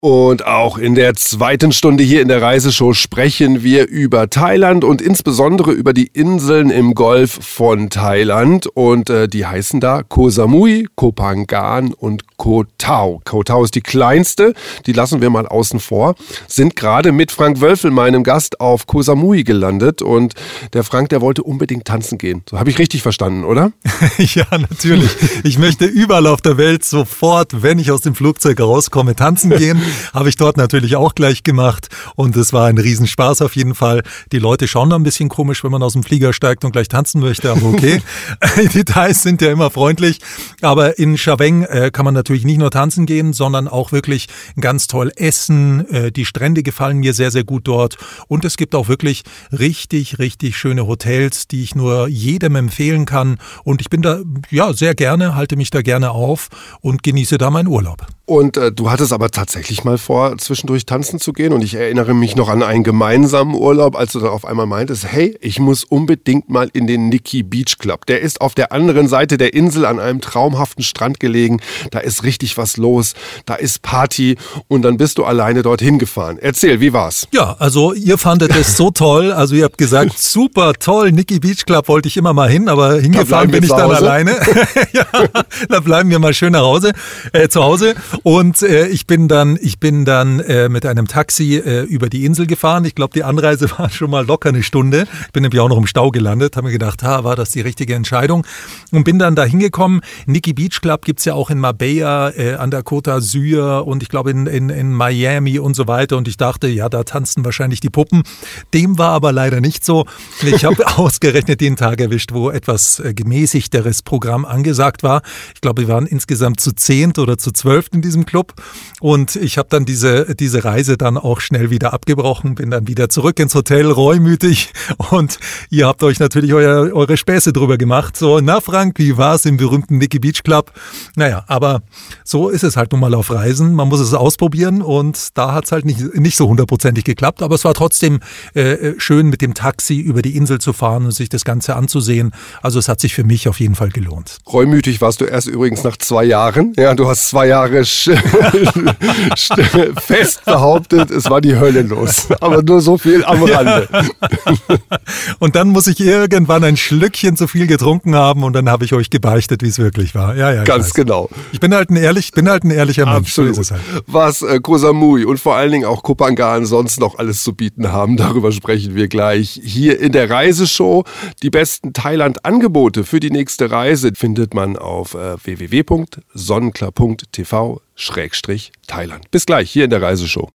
Und auch in der zweiten Stunde hier in der Reiseshow sprechen wir über Thailand und insbesondere über die Inseln im Golf von Thailand. Und die heißen da Koh Samui, Koh Phangan und Koh Tao. Koh Tao ist die kleinste, die lassen wir mal außen vor. Sind gerade mit Frank Wölfel, meinem Gast, auf Koh Samui gelandet. Und der Frank, der wollte unbedingt tanzen gehen. So habe ich richtig verstanden, oder? Ja, natürlich. Ich möchte überall auf der Welt sofort, wenn ich aus dem Flugzeug rauskomme, tanzen gehen. Habe ich dort natürlich auch gleich gemacht und es war ein Riesenspaß auf jeden Fall. Die Leute schauen da ein bisschen komisch, wenn man aus dem Flieger steigt und gleich tanzen möchte, aber okay. Die Thais sind ja immer freundlich, aber in Chaweng kann man natürlich nicht nur tanzen gehen, sondern auch wirklich ganz toll essen. Die Strände gefallen mir sehr, sehr gut dort und es gibt auch wirklich richtig, richtig schöne Hotels, die ich nur jedem empfehlen kann und ich bin da ja sehr gerne, halte mich da gerne auf und genieße da meinen Urlaub. Und du hattest aber tatsächlich mal vor, zwischendurch tanzen zu gehen. Und ich erinnere mich noch an einen gemeinsamen Urlaub, als du dann auf einmal meintest, hey, ich muss unbedingt mal in den Nikki Beach Club. Der ist auf der anderen Seite der Insel an einem traumhaften Strand gelegen. Da ist richtig was los, da ist Party und dann bist du alleine dorthin gefahren. Erzähl, wie war's? Ja, also ihr fandet es so toll. Also ihr habt gesagt, super toll, Nikki Beach Club wollte ich immer mal hin, aber hingefahren bin ich dann alleine. Ja, da bleiben wir mal schön zu Hause. Und ich bin dann mit einem Taxi über die Insel gefahren. Ich glaube, die Anreise war schon mal locker eine Stunde. Ich bin nämlich auch noch im Stau gelandet, habe mir gedacht, war das die richtige Entscheidung? Und bin dann da hingekommen. Nikki Beach Club gibt's ja auch in Marbella, an der Côte d'Azur und ich glaube in Miami und so weiter. Und ich dachte, ja, da tanzen wahrscheinlich die Puppen. Dem war aber leider nicht so. Ich habe ausgerechnet den Tag erwischt, wo etwas gemäßigteres Programm angesagt war. Ich glaube, wir waren insgesamt zu 10 oder zu 12 in diesem Club und ich habe dann diese Reise dann auch schnell wieder abgebrochen, bin dann wieder zurück ins Hotel, reumütig und ihr habt euch natürlich eure Späße drüber gemacht. So, na Frank, wie war's im berühmten Nikki Beach Club? Naja, aber so ist es halt nun mal auf Reisen, man muss es ausprobieren und da hat's halt nicht so hundertprozentig geklappt, aber es war trotzdem schön mit dem Taxi über die Insel zu fahren und sich das Ganze anzusehen. Also es hat sich für mich auf jeden Fall gelohnt. Reumütig warst du erst übrigens nach 2 Jahren. Ja, du hast 2 Jahre fest behauptet, es war die Hölle los. Aber nur so viel am Rande. Und dann muss ich irgendwann ein Schlückchen zu viel getrunken haben und dann habe ich euch gebeichtet, wie es wirklich war. Ja, ganz genau. Ich bin halt ein ehrlicher Mensch. Absolut. So ist es halt. Was Koh Samui und vor allen Dingen auch Koh Phangan sonst noch alles zu bieten haben, darüber sprechen wir gleich hier in der Reiseshow. Die besten Thailand-Angebote für die nächste Reise findet man auf www.sonnenklar.tv/Thailand. Bis gleich hier in der Reiseshow.